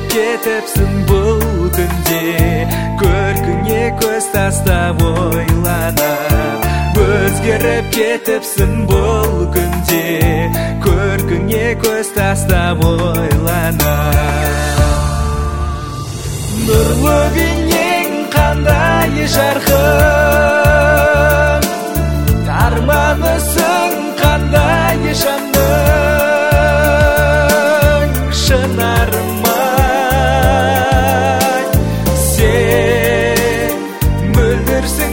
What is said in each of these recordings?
кетіпсің бұл күнде, көркіңе көз тастап ойланып. Өзгеріп кетіпсің бұл күнде, көркіңе көз тастап ойланып. Нұрлы бейнең қандай жарқын, арманысың қандай жанның шынарым-ай. Сен мөлдірсің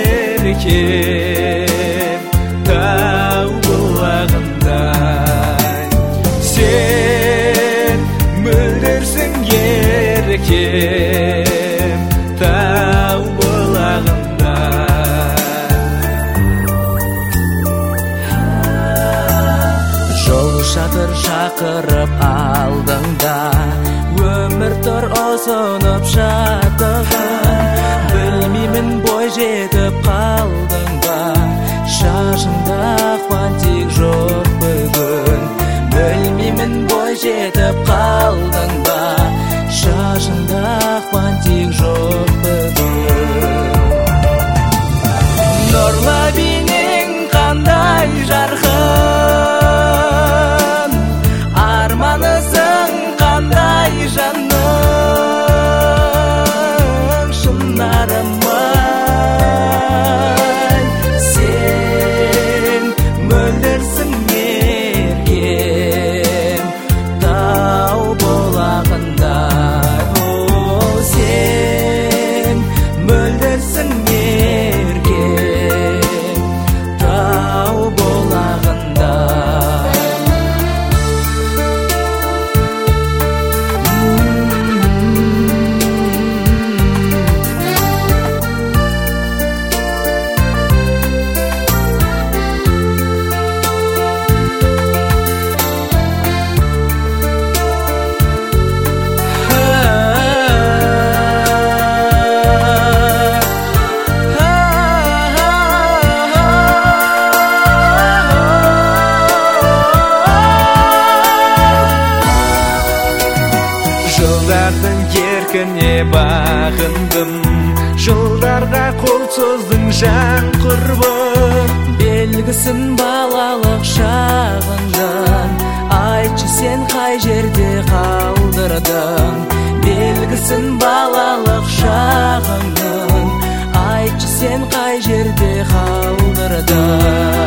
еркем тау бұлағындай. Сен мөлдірсің еркем тау бұлағындай. Жол шатыр шақырып алдыңда, өмір тұр ұзынып жатығын. Білмеймін бой жетіп қалдың ба, шашымда фантик жоқ бүгін. Білмеймін бой жетіп қалдың ба, шашымда фантик жоқ бүгін. Нұрлы бейнең қандай жарқын, арманысың қандай жанның шынарым-ай. Сен мөлдірсің еркем тау бұлағындай. Сен мөлдірсің еркем тау бұлағындай. Жылдардың еркіне бағындым, жылдарға қол создың жан құрбым. Белгісін балалық шағыңнан, айтшы сен қай жерде қалдырдың. Белгісін балалық шағыңнан, айтшы сен қай жерде қалдырдың.